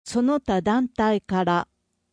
その他団体から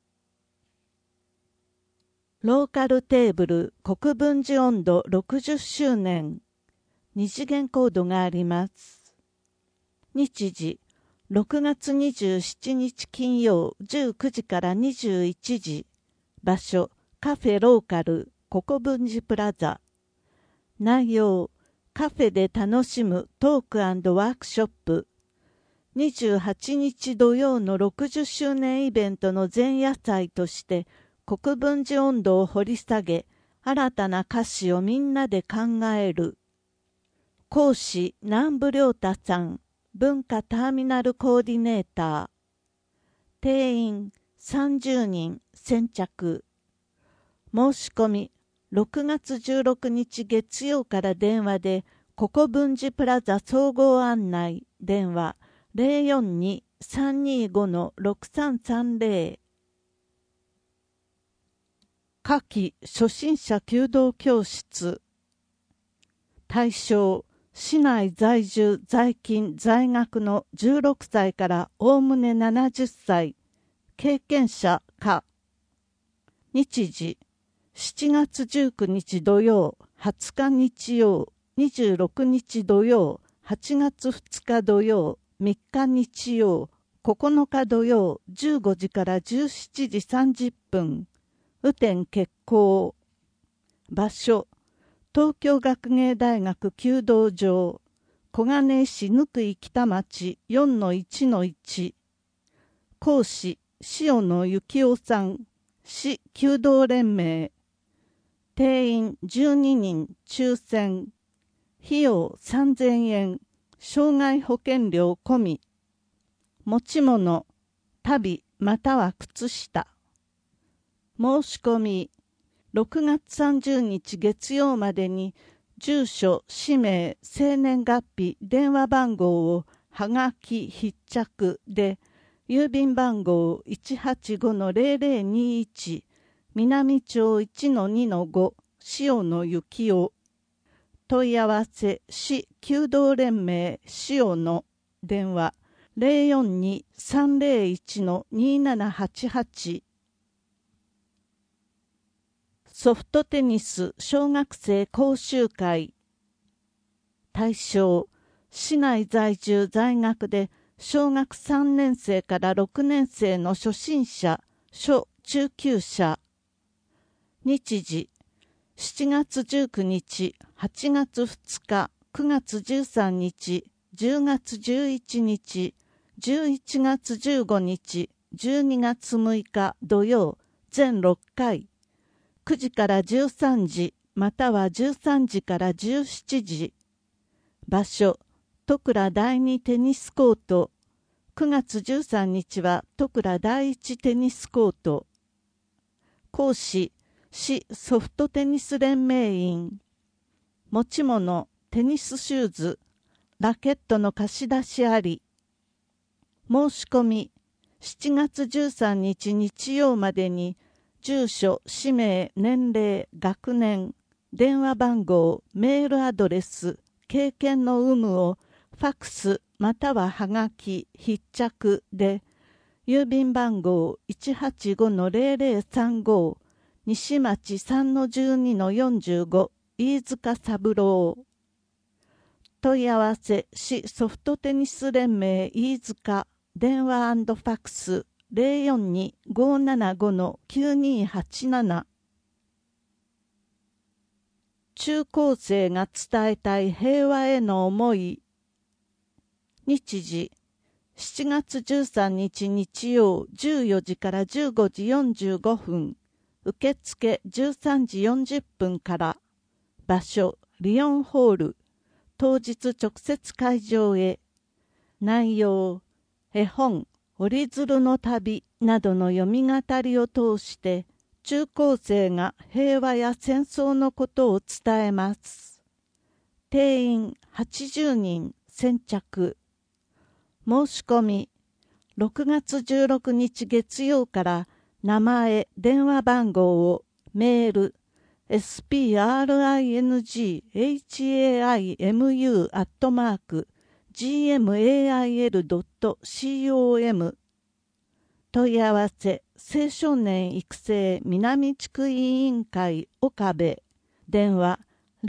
ローカルテーブル国分寺音頭60周年二次元コードがあります。日時6月27日金曜19時から21時。場所カフェローカル国分寺プラザ。内容カフェで楽しむトーク&ワークショップ。28日土曜の60周年イベントの前夜祭として国分寺音頭を掘り下げ、新たな歌詞をみんなで考える。講師南部良太さん、文化ターミナルコーディネーター。定員30人先着。申し込み6月16日月曜から電話で国分寺プラザ総合案内電話 042-325-6330。夏季初心者弓道教室。対象市内在住在勤在学の16歳からおおむね70歳経験者か。日時7月19日土曜20日日曜26日土曜8月2日土曜3日日曜9日土曜15時から17時30分。雨天決行。場所東京学芸大学弓道場小金井市貫井北町 4-1-1。講師塩野幸男さん、市弓道連盟。定員12人抽選。費用3000円。障害保険料込み。持ち物足袋または靴下。申し込み6月30日月曜までに住所、氏名、生年月日、電話番号をはがき必着で郵便番号 185-0021 南町 1-2-5 塩野幸男。問い合わせ市弓道連盟塩野電話 042-301-2788。ソフトテニス小学生講習会。対象市内在住在学で小学3年生から6年生の初心者初中級者。日時7月19日8月2日9月13日10月11日11月15日12月6日土曜全6回。9時から13時または13時から17時。場所戸倉第二テニスコート。9月13日は戸倉第一テニスコート。講師市ソフトテニス連盟員。持ち物テニスシューズラケットの貸し出しあり。申し込み7月13日日曜までに住所、氏名、年齢、学年、電話番号、メールアドレス、経験の有無をファクスまたははがき必着で郵便番号 185-0035 西町 3-12-45 飯塚三郎。問い合わせ市ソフトテニス連盟飯塚電話&ファクス 042-575-9287。中高生が伝えたい平和への思い。日時7月13日日曜14時から15時45分。受付13時40分から。場所リオンホール。当日直接会場へ。内容絵本折り鶴の旅などの読み語りを通して中高生が平和や戦争のことを伝えます。定員80人先着。申し込み6月16日月曜から名前、電話番号をメールspringhaimu@gmail.com 問い合わせ青少年育成南地区委員会岡部電話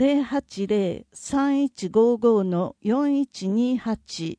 080-3155-4128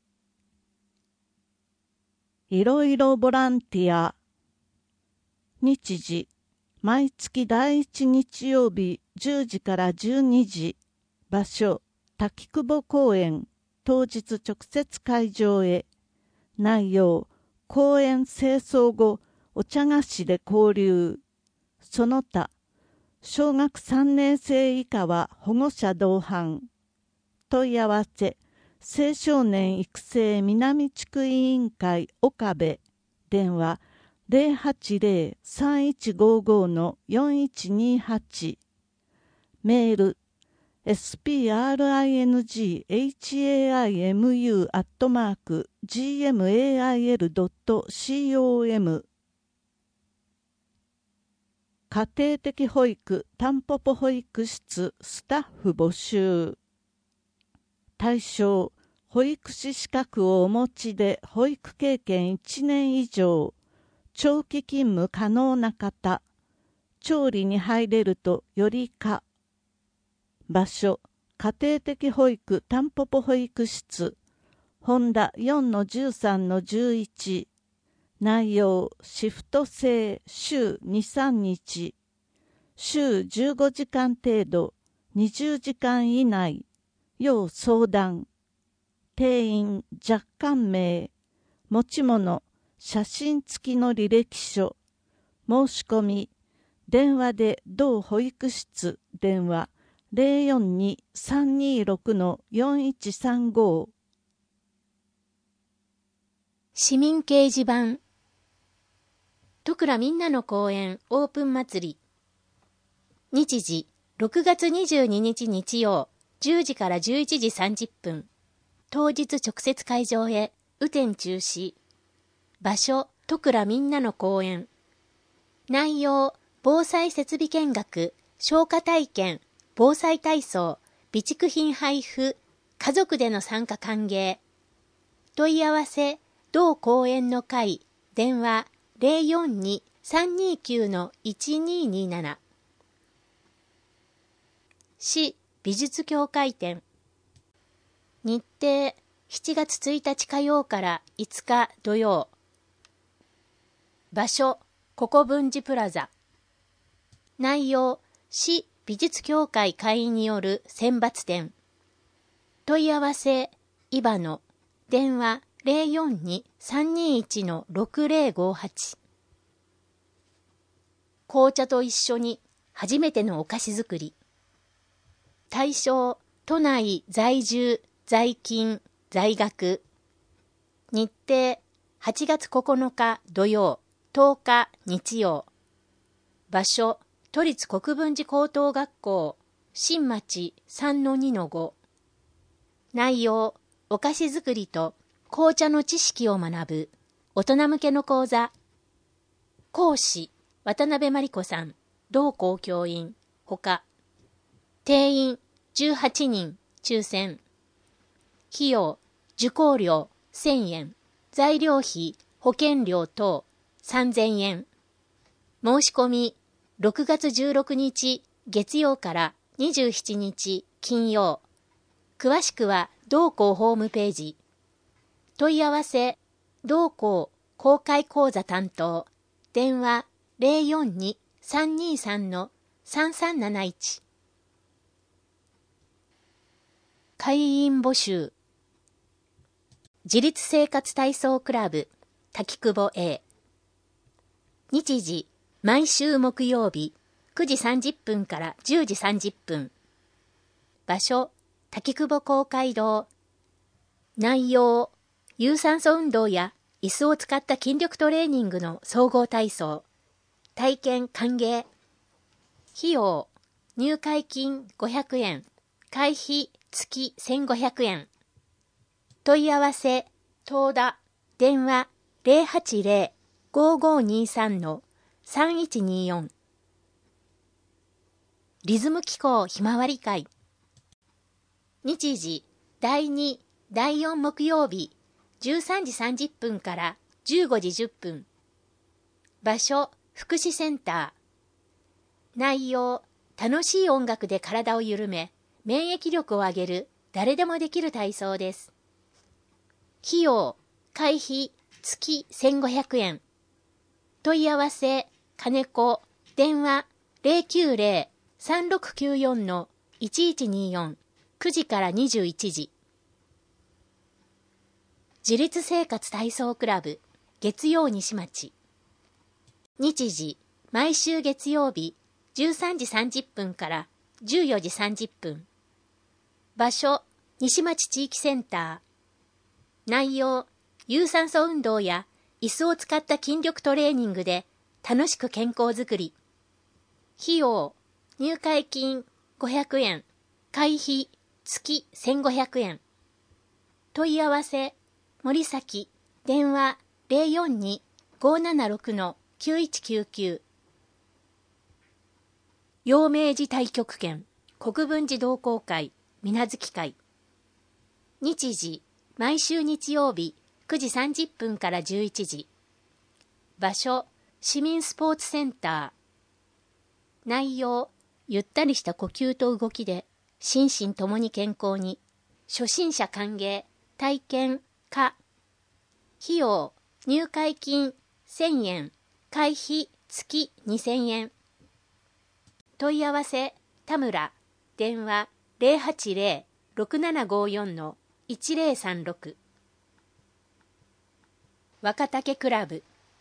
いろいろボランティア日時毎月第1日曜日10時から12時場所滝久保公園当日直接会場へ内容公園清掃後お茶菓子で交流その他小学3年生以下は保護者同伴問い合わせ青少年育成南地区委員会岡部電話080-3155-4128メールspringhaimu@gmail.com 家庭的保育タンポポ保育室スタッフ募集対象保育士資格をお持ちで保育経験1年以上長期勤務可能な方調理に入れるとよりか場所家庭的保育タンポポ保育室本田 4-13-11 内容シフト制週 2,3 日週15時間程度20時間以内要相談定員若干名持ち物写真付きの履歴書申し込み電話で同保育室電話042-326-4135 市民掲示板戸倉みんなの公園オープン祭り日時6月22日日曜10時から11時30分当日直接会場へ雨天中止場所戸倉みんなの公園内容防災設備見学消火体験防災体操備蓄品配布家族での参加歓迎問い合わせ同公園の会電話042-329-1227市美術協会展日程7月1日火曜から5日土曜場所ココ文治プラザ内容市美術協会会員による選抜展問い合わせイバノ電話042-321-6058紅茶と一緒に初めてのお菓子作り対象都内在住在勤在学日程8月9日土曜10日日曜場所都立国分寺高等学校新町 3-2-5 内容お菓子作りと紅茶の知識を学ぶ大人向けの講座講師渡辺真理子さん同校教員ほか定員18人抽選費用受講料1000円材料費保険料等3000円申し込み6月16日月曜から27日金曜詳しくは同校ホームページ問い合わせ同校公開講座担当電話042-323-3371会員募集自立生活体操クラブ滝久保 A 日時毎週木曜日9時30分から10時30分場所滝久保公会堂内容有酸素運動や椅子を使った筋力トレーニングの総合体操体験歓迎費用入会金500円会費月1500円問い合わせ東田電話080-5523-3124リズム機構ひまわり会日時第2第4木曜日13時30分から15時10分場所、福祉センター。内容、楽しい音楽で体を緩め、免疫力を上げる誰でもできる体操です。費用、会費、月1500円。問い合わせ、金子、電話、090-3694-1124、9時から21時。自立生活体操クラブ、月曜西町。日時、毎週月曜日、13時30分から14時30分。場所、西町地域センター。内容、有酸素運動や椅子を使った筋力トレーニングで楽しく健康づくり。費用、入会金500円、会費月1500円。問い合わせ、森崎、電話042-576-9199。陽明寺太極拳、国分寺同好会、水無月会。日時、毎週日曜日、9時30分から11時。場所、市民スポーツセンター。内容、ゆったりした呼吸と動きで、心身ともに健康に。初心者歓迎、体験、費用、入会金1000円、会費月2000円。問い合わせ、田村、電話080-6754-1036。若竹クラブ。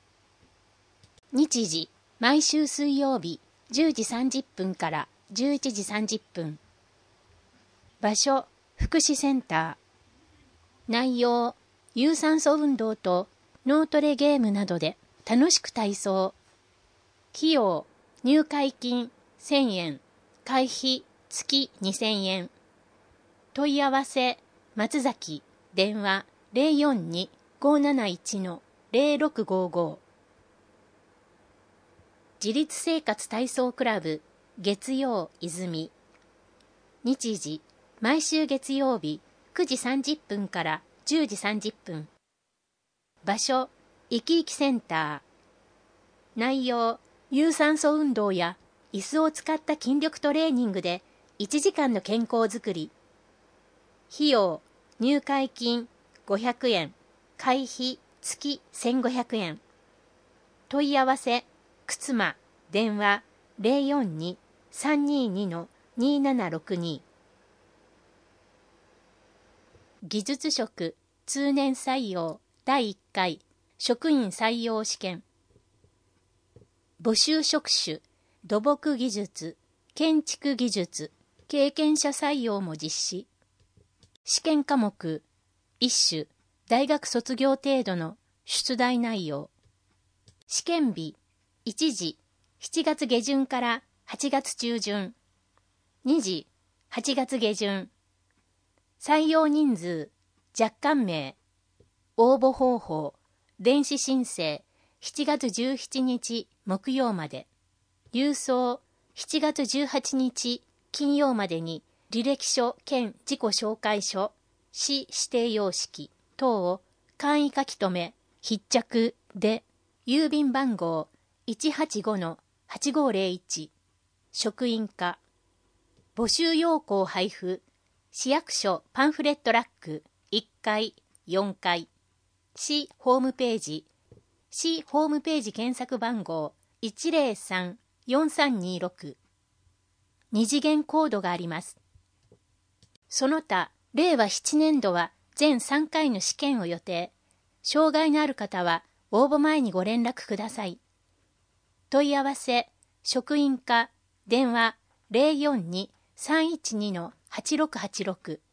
日時、毎週水曜日、10時30分から11時30分。場所、福祉センター。内容、有酸素運動と脳トレゲームなどで楽しく体操。費用、入会金1000円、会費月2000円。問い合わせ、松崎、電話042-571-0655。自立生活体操クラブ、月曜泉。日時、毎週月曜日、9時30分から10時30分。場所、いきいきセンター。内容、有酸素運動や椅子を使った筋力トレーニングで1時間の健康づくり。費用、入会金500円、会費月1500円。問い合わせ、靴間、電話042-322-2762。技術職通年採用第1回職員採用試験。募集職種、土木技術、建築技術、経験者採用も実施。試験科目、一種、大学卒業程度の出題内容。試験日、1時、7月下旬から8月中旬。2時、8月下旬。採用人数、若干名。応募方法、電子申請、7月17日木曜まで。郵送、7月18日金曜までに履歴書兼自己紹介書、市指定様式等を簡易書き留め、必着で、郵便番号 185-8501、職員課。募集要項配布、市役所パンフレットラック1階、4階。市ホームページ、市ホームページ検索番号103-4326。二次元コードがあります。その他、令和7年度は全3回の試験を予定。障害のある方は応募前にご連絡ください。問い合わせ、職員課、電話042-312-8686。